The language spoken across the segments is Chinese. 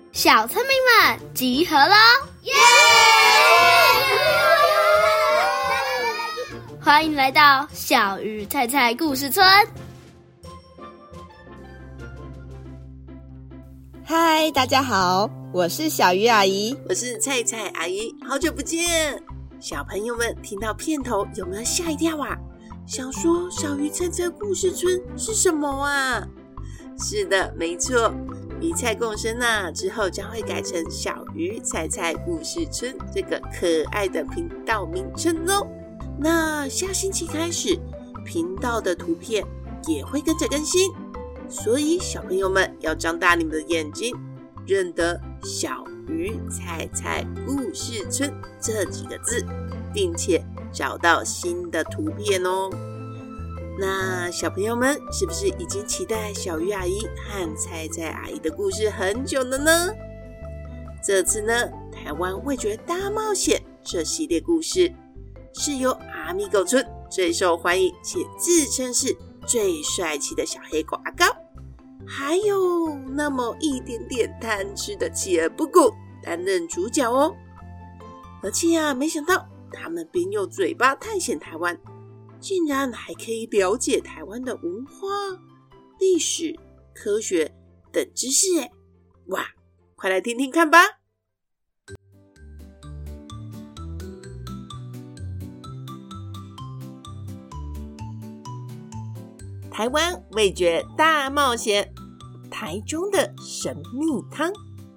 小村民们集合咯！耶！欢迎来到小鱼菜菜故事村。 嗨，大家好，我是小鱼阿姨， 我是菜菜阿姨，好久不见！小朋友们听到片头有没有吓一跳啊？想说小鱼菜菜故事村是什么啊？是的，没错，鱼菜共生啊，之后将会改成小鱼菜菜故事村这个可爱的频道名称哦。那下星期开始，频道的图片也会跟着更新，所以小朋友们要张大你们的眼睛，认得小鱼菜菜故事村这几个字，并且找到新的图片哦。那小朋友们是不是已经期待小鱼阿姨和菜菜阿姨的故事很久了呢？这次呢，台湾味觉大冒险这系列故事是由阿米狗村最受欢迎且自称是最帅气的小黑狗阿高，还有那么一点点贪吃的企鹅布谷担任主角哦。而且啊，没想到他们边用嘴巴探险台湾，竟然还可以了解台湾的文化、历史、科学等知识耶！哇，快来听听看吧！台湾味觉大冒险，台中的神秘汤。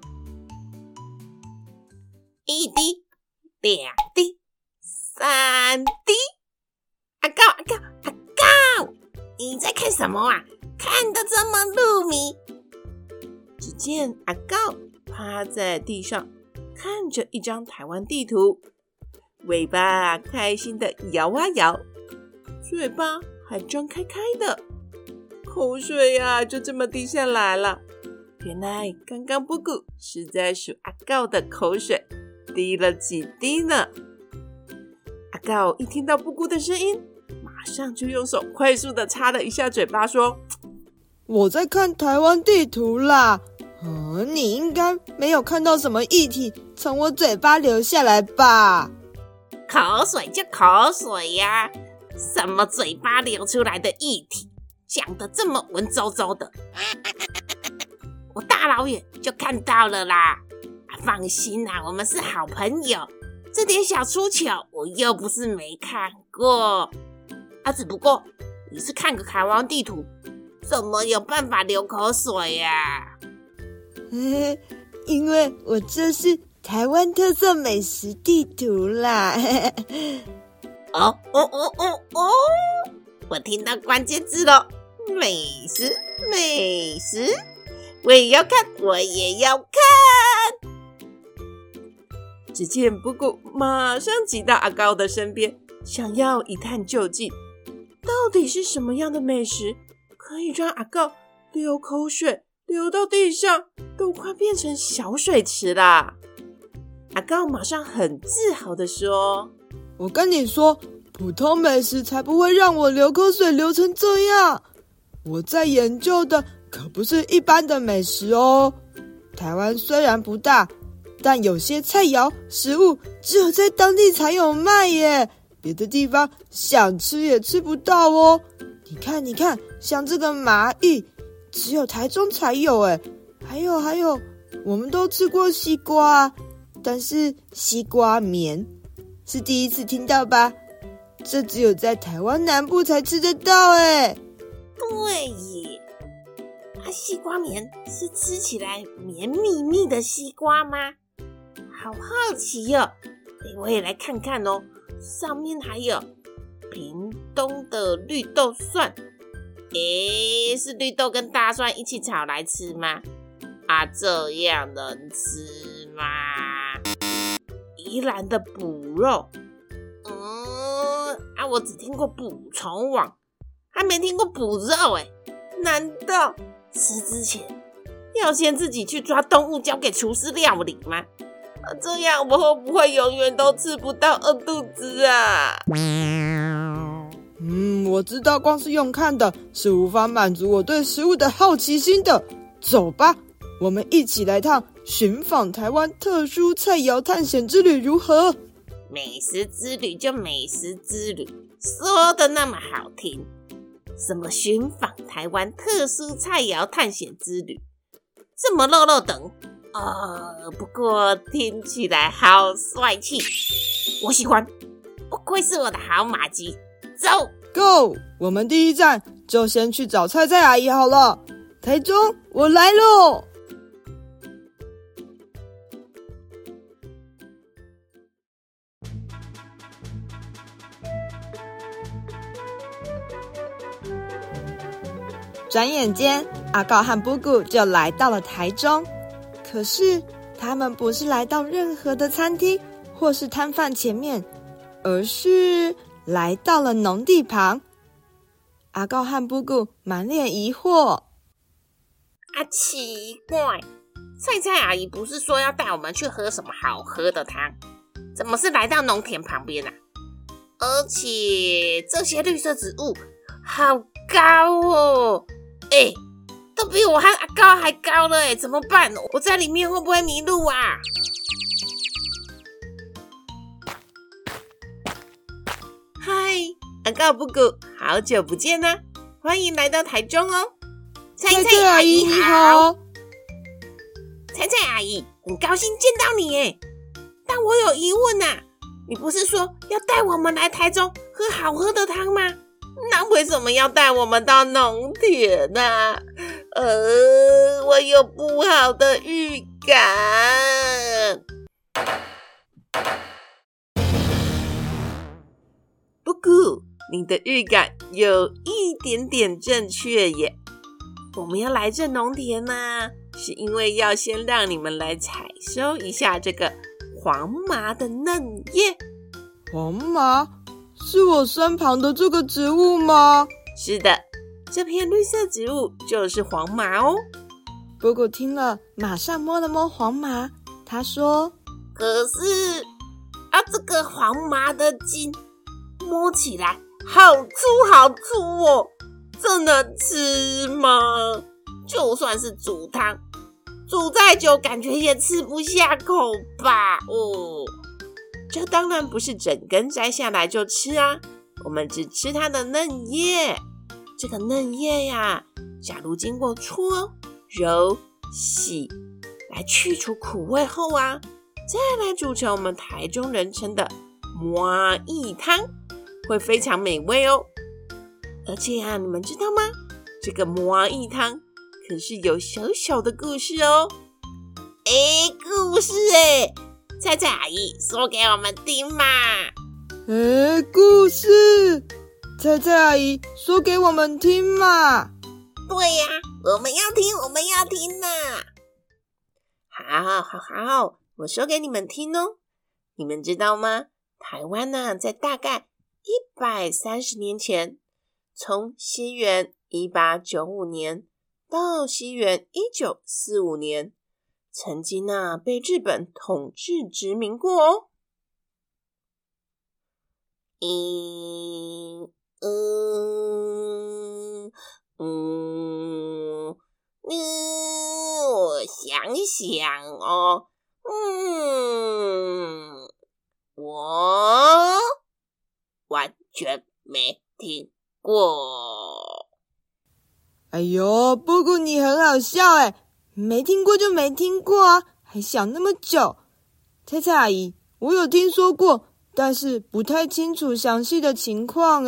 一滴，两滴，三滴。阿高，你在看什么啊？看得这么入迷。只见阿高趴在地上，看着一张台湾地图，尾巴开心的摇啊摇，嘴巴还张开开的，口水啊就这么滴下来了。原来刚刚布谷是在数阿高的口水滴了几滴呢。阿高一听到布谷的声音，马上就用手快速的擦了一下嘴巴，说： 我在看台湾地图啦。你应该没有看到什么液体从我嘴巴流下来吧？ 口水就口水呀，什么嘴巴流出来的液体，讲得这么文绉绉的，我大老远就看到了啦。放心啦，我们是好朋友，这点小出糗我又不是没看过啊。只不过你是看个台湾地图，怎么有办法流口水呀？ 因为我这是台湾特色美食地图啦。 哦，我听到关键字了，美食，我也要看。只见布谷马上挤到阿高的身边，想要一探究竟，到底是什么样的美食可以让阿高流口水流到地上，都快变成小水池啦。阿高马上很自豪地说： 我跟你说，普通美食才不会让我流口水流成这样，我在研究的可不是一般的美食哦。台湾虽然不大，但有些菜肴食物只有在当地才有卖耶，别的地方想吃也吃不到哦。你看，像这个麻芋，只有台中才有耶。还有，我们都吃过西瓜，但是西瓜棉是第一次听到吧？这只有在台湾南部才吃得到耶。 对耶，西瓜棉是吃起来绵密密的西瓜吗？好好奇哦，我也来看看哦。上面还有屏东的绿豆蒜，是绿豆跟大蒜一起炒来吃吗？这样能吃吗？宜兰的补肉，我只听过捕虫网，还没听过捕肉耶。难道吃之前要先自己去抓动物交给厨师料理吗？这样我会不会永远都吃不到饿肚子啊？ 我知道光是用看的是无法满足我对食物的好奇心的。走吧，我们一起来趟寻访台湾特殊菜肴探险之旅如何？ 美食之旅就美食之旅，说的那么好听，什么寻访台湾特殊菜肴探险之旅，这么肉肉等不过听起来好帅气，我喜欢，不愧是我的好马吉。走 ，Go！ 我们第一站就先去找菜菜阿姨好了。台中，我来喽！转眼间，阿告和布谷就来到了台中。可是，他们不是来到任何的餐厅或是摊贩前面，而是来到了农地旁。阿告和布谷满脸疑惑。 奇怪，菜菜阿姨不是说要带我们去喝什么好喝的汤，怎么是来到农田旁边啊？而且这些绿色植物好高哦，都比我和阿高还高了怎么办？我在里面会不会迷路啊？嗨，阿高布谷，好久不见啦，欢迎来到台中哦。菜菜阿姨你好。菜菜阿姨，很高兴见到你耶，但我有疑问啊，你不是说要带我们来台中喝好喝的汤吗？那为什么要带我们到农田啊？我有不好的预感。不过，你的预感有一点点正确耶。我们要来这农田呢，是因为要先让你们来采收一下这个黄麻的嫩叶。 黄麻？是我身旁的这个植物吗？ 是的，这片绿色植物就是黄麻哦。 布谷听了，马上摸了摸黄麻，他说：“ 可是这个黄麻的茎摸起来好粗好粗哦，这能吃吗？就算是煮汤，煮再久感觉也吃不下口吧？这当然不是整根摘下来就吃啊，我们只吃它的嫩叶。这个嫩叶呀，假如经过搓、揉、洗来去除苦味后啊，再来煮成我们台中人称的麻薏汤，会非常美味哦。而且你们知道吗？这个麻薏汤可是有小小的故事哦。故事菜菜阿姨说给我们听嘛。 故事，菜菜阿姨说给我们听嘛。 对呀，我们要听啊。好，我说给你们听哦。你们知道吗？台湾在大概130年前，从西元1895年到西元1945年，曾经被日本统治殖民过哦。我想想哦，我完全没听过。 哎呦，布谷你很好笑没听过就没听过啊，还想那么久。菜菜阿姨，我有听说过，但是不太清楚详细的情况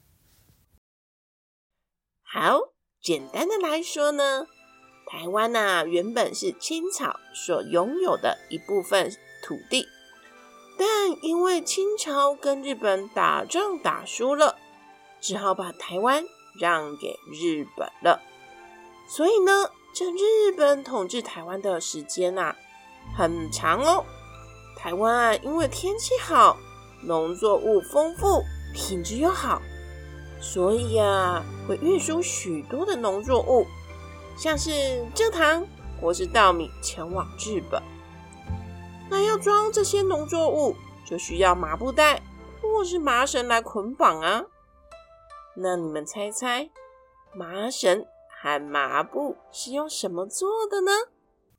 好，简单的来说呢，台湾原本是清朝所拥有的一部分土地，但因为清朝跟日本打仗打输了，只好把台湾让给日本了。所以呢，这日本统治台湾的时间很长哦。台湾因为天气好，农作物丰富，品质又好，所以会运输许多的农作物，像是蔗糖或是稻米前往日本。那要装这些农作物，就需要麻布袋或是麻绳来捆绑啊。那你们猜猜，麻绳和麻布是用什么做的呢？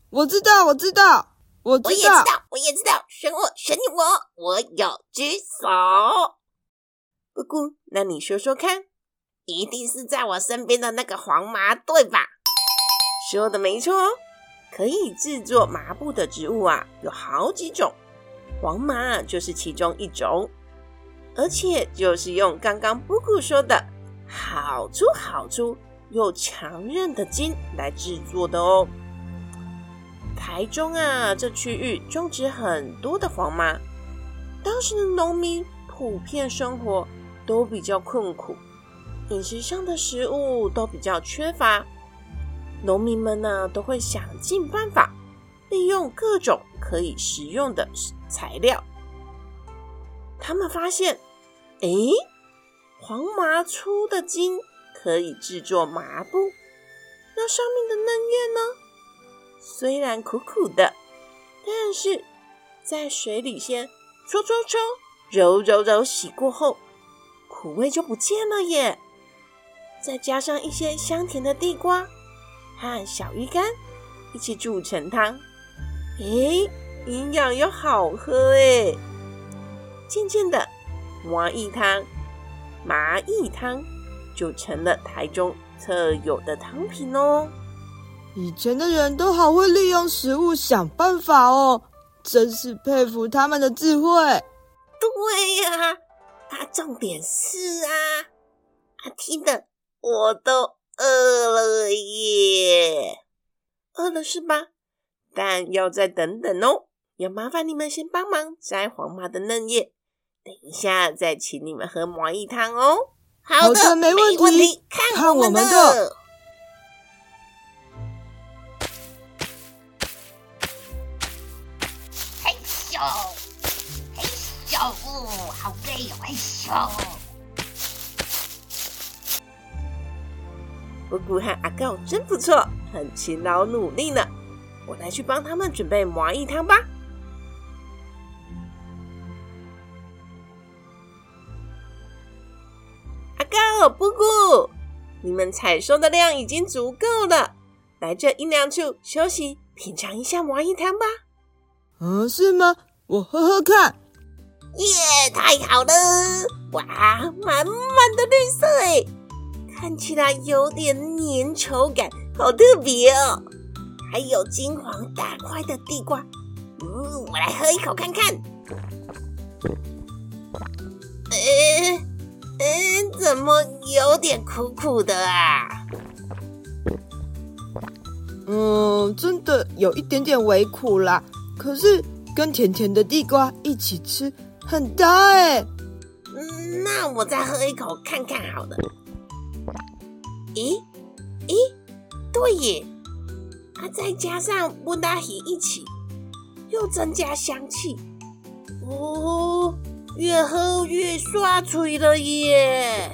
我知道， 我也知道，选我，我有举手。姑姑，那你说说看，一定是在我身边的那个黄麻，对吧？说的没错哦，可以制作麻布的植物啊，有好几种，黄麻就是其中一种，而且就是用刚刚姑姑说的好粗又强韧的茎来制作的哦。台中啊，这区域种植很多的黄麻，当时的农民普遍生活都比较困苦，饮食上的食物都比较缺乏，农民们呢都会想尽办法，利用各种可以食用的材料。他们发现，黄麻粗的茎可以制作麻布，那上面的嫩叶呢？虽然苦苦的，但是在水里先搓，揉洗过后，苦味就不见了耶。再加上一些香甜的地瓜和小鱼干一起煮成汤，营养又好喝耶。渐渐的，麻薏汤就成了台中特有的汤品哦。 以前的人都好会利用食物想办法哦，真是佩服他们的智慧。 对呀，重点是听得我都饿了耶。饿了是吧？但要再等等哦，要麻烦你们先帮忙摘黄麻的嫩叶，等一下再请你们喝麻薏汤哦。 好的，没问题，看我们的。 好累哦， 姑姑和阿告真不错，很勤劳努力呢。我来去帮他们准备麻薏汤吧。阿告、姑姑，你们采收的量已经足够了，来这阴凉处休息，品尝一下麻薏汤吧。 是吗？我喝喝看。 耶，太好了！哇，满满的绿色诶，看起来有点粘稠感，好特别哦。还有金黄大块的地瓜，我来喝一口看看。怎么有点苦苦的啊？ 真的有一点点微苦啦，可是跟甜甜的地瓜一起吃很搭耶。 那我再喝一口看看好了。对耶，再加上布拉希一起，又增加香气，越喝越刷嘴了耶。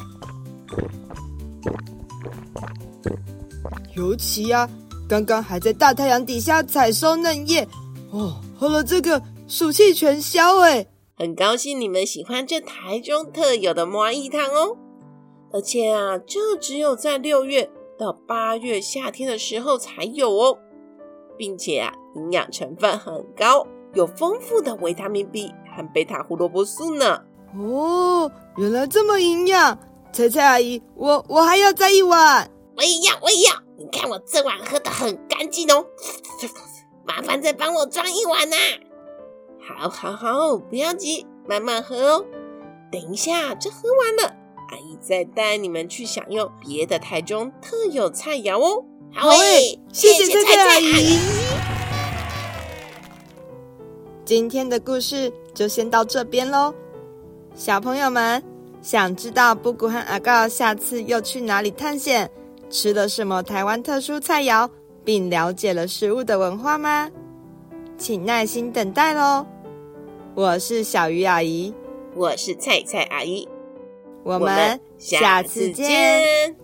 尤其刚刚还在大太阳底下采收嫩叶，喝了这个暑气全消耶。 很高兴你们喜欢这台中特有的麻薏汤哦，而且这只有在6月到8月夏天的时候才有哦，并且营养成分很高，有丰富的维他命 B 和贝塔胡萝卜素呢。 原来这么营养，菜菜阿姨，我还要再一碗。 我也要，你看我这碗喝得很干净哦，麻烦再帮我装一碗好，不要急，慢慢喝哦。等一下，这喝完了，阿姨再带你们去享用别的台中特有菜肴哦。好耶， 谢谢菜菜阿姨。今天的故事就先到这边咯。小朋友们，想知道布谷和阿告下次又去哪里探险，吃了什么台湾特殊菜肴，并了解了食物的文化吗？请耐心等待咯。我是小鱼阿姨， 我是菜菜阿姨， 我们下次见。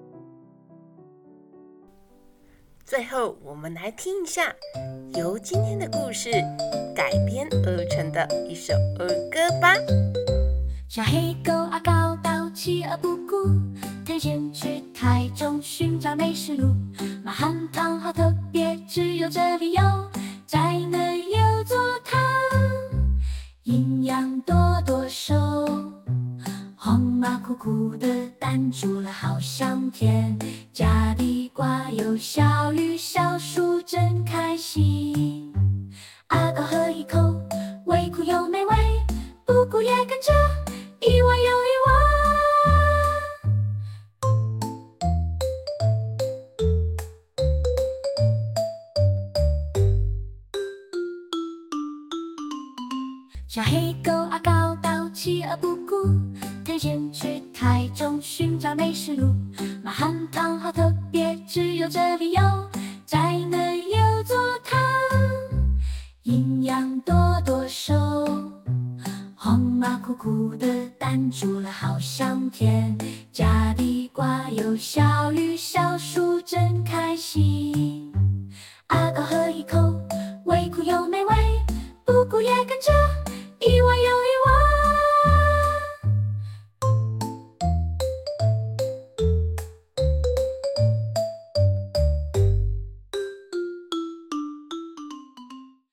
最后，我们来听一下由今天的故事改编而成的一首儿歌吧。 小黑狗阿高到企鹅布谷， 探险去台中寻找美食路，马汉汤好特别，只有这里有，在那有座汤，营养多多收。黄麻苦苦的蛋煮了好香甜，加地瓜有小鱼小树真开心。阿高喝一口，味苦又美味，布谷也跟着一碗又一碗。小黑狗阿高到企鹅布谷，探险去台中寻找美食路，马汉汤好特别，只有这里有，在那有座汤，营养多多收。黄麻苦苦的蛋煮了好香甜，加地瓜有小鱼小树真开心。阿高喝一口，味苦又美味，布谷也跟着一碗又